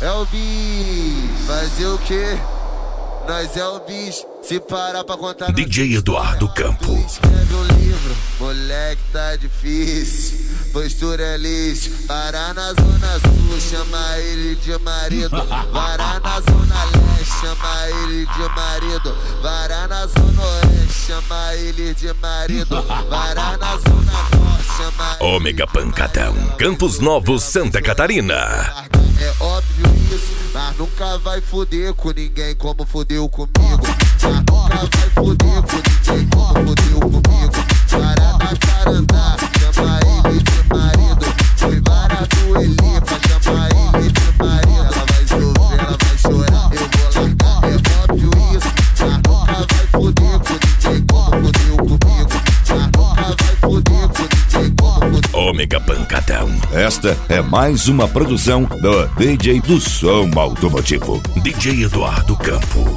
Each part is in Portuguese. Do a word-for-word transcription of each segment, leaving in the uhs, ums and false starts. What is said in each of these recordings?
É o bicho, fazer o quê? Nós é o bicho, se parar pra contar. D J Eduardo Campo. Tu escreve um livro, moleque tá difícil, postura é lixo. Parar na zona sul, chama ele de marido. Varar na zona leste, chama ele de marido. Varar na zona oeste, chama ele de marido. Varar na zona norte, chama ele. Ômega Pancadão, Campos Novos, Santa Catarina. É óbvio isso, mas nunca vai foder com ninguém como fodeu comigo. Mas nunca vai foder com ninguém como fodeu comigo. Para na carandá, chama ele de marido. Foi vara do Elipa, chama ele de marido. Ela vai sofrer, ela vai chorar, eu vou largar. É óbvio isso, mas nunca vai foder com ninguém como fodeu comigo. Mas nunca vai foder com ninguém como fodeu. Ômega Pancadão. Esta é mais uma produção do D J do Som Automotivo. D J Eduardo Campo.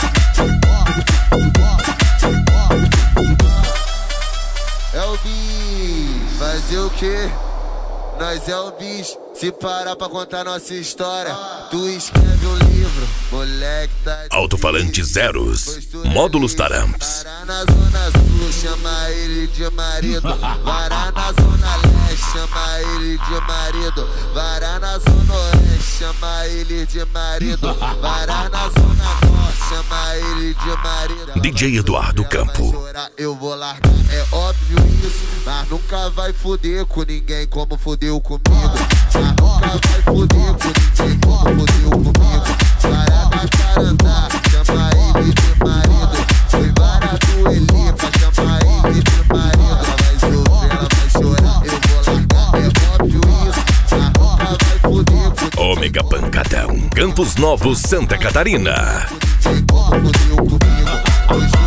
É o bicho, fazer o quê? Nós é o bicho, se parar pra contar nossa história. Tu escreve um livro, moleque tá difícil. Alto-falante Zeros, módulos Taramps. Varar na zona sul, chama ele de marido. Varar na zona leste, chama ele de marido. Varar na zona oeste, chama ele de marido. Varar na zona norte, chama ele de marido. D J Eduardo Campo. Eu vou largar, é óbvio isso, mas nunca vai foder com ninguém como fodeu comigo. Mas nunca vai foder com ninguém como fodeu comigo. Para na carandá, chama ele de marido. Foi vara do Elipa, chama ele de marido. Ela vai sofrer, ela vai chorar, eu vou largar, é óbvio isso, mas nunca vai foder com ninguém. Ômega Pancadão, Campos Novos, Santa Catarina. Como fodeu comigo.